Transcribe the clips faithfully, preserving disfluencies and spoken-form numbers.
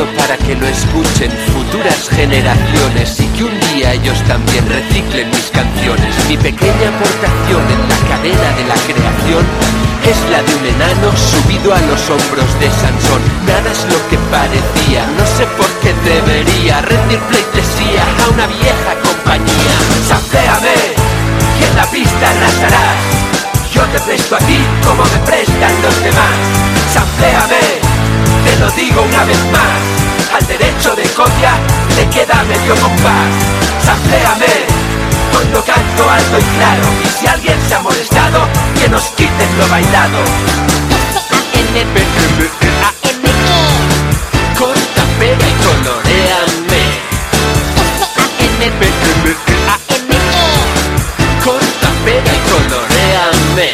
grabado para que lo escuchen futuras generaciones y que un día ellos también reciclen mis canciones. Mi pequeña aportación en la cadena de la creación es la de un enano subido a los hombros de Sansón. Nada es lo que parecía, no sé por qué debería rendir pleitesía a una vieja compañía. Sampléame y en la pista arrasarás. Yo te presto a ti como me prestan los demás. Sampléame, te lo digo una vez más. Al derecho de copia le queda medio compás. Sampléame, cuando canto alto y claro. Y si alguien se ha molestado, que nos quiten lo bailado. Corta, pega y coloréame. Corta, pega y coloréame.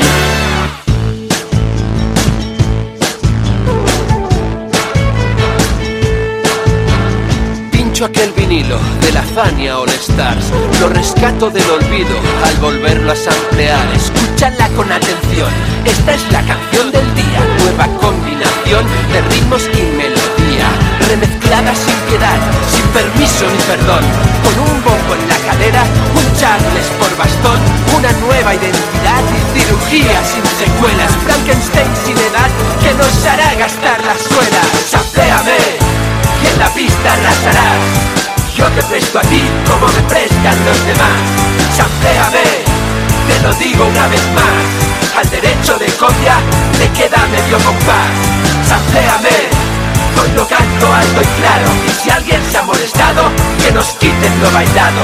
Pincho aquel vinilo de la Fania All Stars, lo rescato del olvido al volverlo a samplear. Escúchala con atención, esta es la canción del día. Nueva combinación de ritmos y melodía, remezclada sin piedad, sin permiso ni perdón. Con un bombo en la cadera, un Charles por bastón, una nueva identidad y cirugía sin secuelas. Frankenstein sin edad que nos hará gastar las suelas. Sampléame y en la pista arrasarás. Yo te presto a ti como me prestan los demás. Sampléame, te lo digo una vez más. Al derecho de copia le queda medio compás. Sampléame, cuando canto alto y claro. Y si alguien se ha molestado, que nos quiten lo bailado.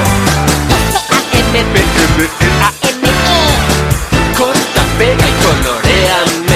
Corta, pega y coloréame.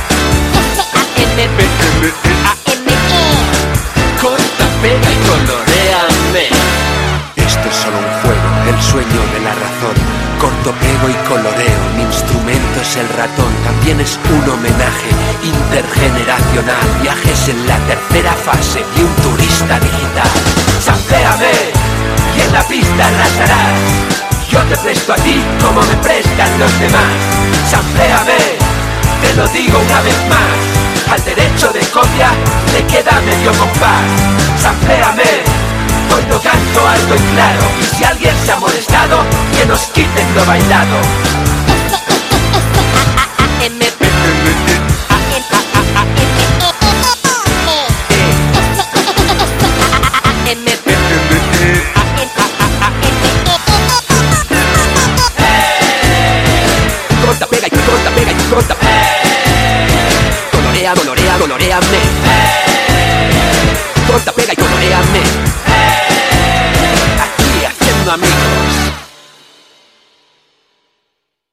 Corta, pega y coloréame. Esto es solo un juego, el sueño de la razón. Corto, pego y coloreo, mi instrumento es el ratón. También es un homenaje intergeneracional. Viajes en la tercera fase y un turista digital. Sampléame y en la pista arrasarás. Yo te presto a ti como me prestan los demás. Sampléame, te lo digo una vez más. Al derecho de copia le queda medio compás. Sampléame, cuando canto alto y claro. Y si alguien se ha molestado, que nos quiten lo bailado.